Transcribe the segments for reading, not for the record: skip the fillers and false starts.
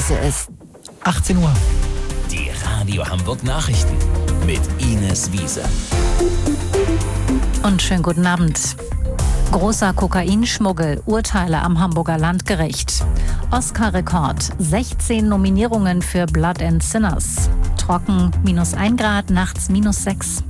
Wiese ist. 18 Uhr. Die Radio Hamburg Nachrichten mit Ines Wiese. Und schönen guten Abend. Großer Kokainschmuggel, Urteile am Hamburger Landgericht. Oscar-Rekord, 16 Nominierungen für Blood and Sinners. Trocken, -1 Grad, nachts -6.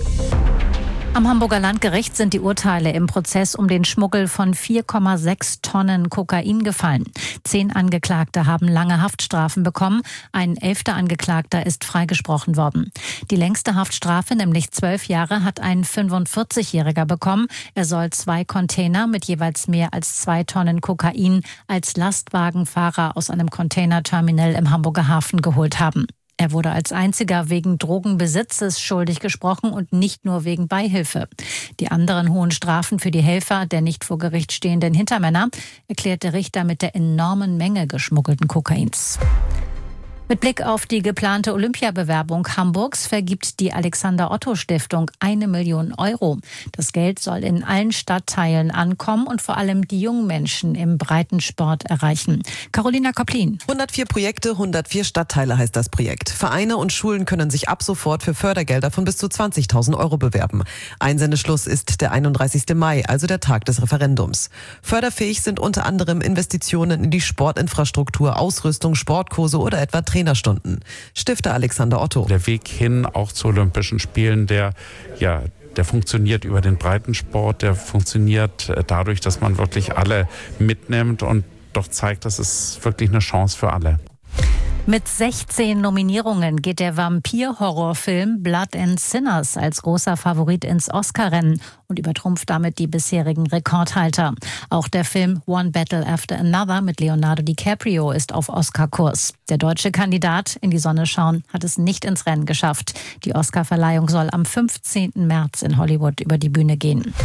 Am Hamburger Landgericht sind die Urteile im Prozess um den Schmuggel von 4,6 Tonnen Kokain gefallen. 10 Angeklagte haben lange Haftstrafen bekommen. Ein 11. Angeklagter ist freigesprochen worden. Die längste Haftstrafe, nämlich 12 Jahre, hat ein 45-Jähriger bekommen. Er soll 2 Container mit jeweils mehr als 2 Tonnen Kokain als Lastwagenfahrer aus einem Containerterminal im Hamburger Hafen geholt haben. Er wurde als einziger wegen Drogenbesitzes schuldig gesprochen und nicht nur wegen Beihilfe. Die anderen hohen Strafen für die Helfer der nicht vor Gericht stehenden Hintermänner erklärt der Richter mit der enormen Menge geschmuggelten Kokains. Mit Blick auf die geplante Olympiabewerbung Hamburgs vergibt die Alexander-Otto-Stiftung 1 Million Euro. Das Geld soll in allen Stadtteilen ankommen und vor allem die jungen Menschen im Breitensport erreichen. Carolina Koplin. 104 Projekte, 104 Stadtteile heißt das Projekt. Vereine und Schulen können sich ab sofort für Fördergelder von bis zu 20.000 Euro bewerben. Einsendeschluss ist der 31. Mai, also der Tag des Referendums. Förderfähig sind unter anderem Investitionen in die Sportinfrastruktur, Ausrüstung, Sportkurse oder etwa Trainerstunden. Stifter Alexander Otto. Der Weg hin auch zu Olympischen Spielen, der funktioniert über den Breitensport, der funktioniert dadurch, dass man wirklich alle mitnimmt und doch zeigt, dass es wirklich eine Chance für alle. Mit 16 Nominierungen geht der Vampir-Horrorfilm Blood and Sinners als großer Favorit ins Oscar-Rennen und übertrumpft damit die bisherigen Rekordhalter. Auch der Film One Battle After Another mit Leonardo DiCaprio ist auf Oscar-Kurs. Der deutsche Kandidat In die Sonne schauen hat es nicht ins Rennen geschafft. Die Oscar-Verleihung soll am 15. März in Hollywood über die Bühne gehen.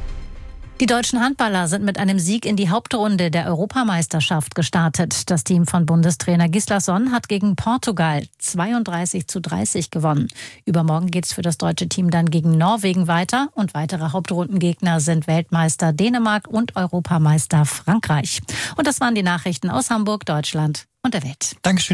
Die deutschen Handballer sind mit einem Sieg in die Hauptrunde der Europameisterschaft gestartet. Das Team von Bundestrainer Gislason hat gegen Portugal 32:30 gewonnen. Übermorgen geht's für das deutsche Team dann gegen Norwegen weiter und weitere Hauptrundengegner sind Weltmeister Dänemark und Europameister Frankreich. Und das waren die Nachrichten aus Hamburg, Deutschland und der Welt. Dankeschön.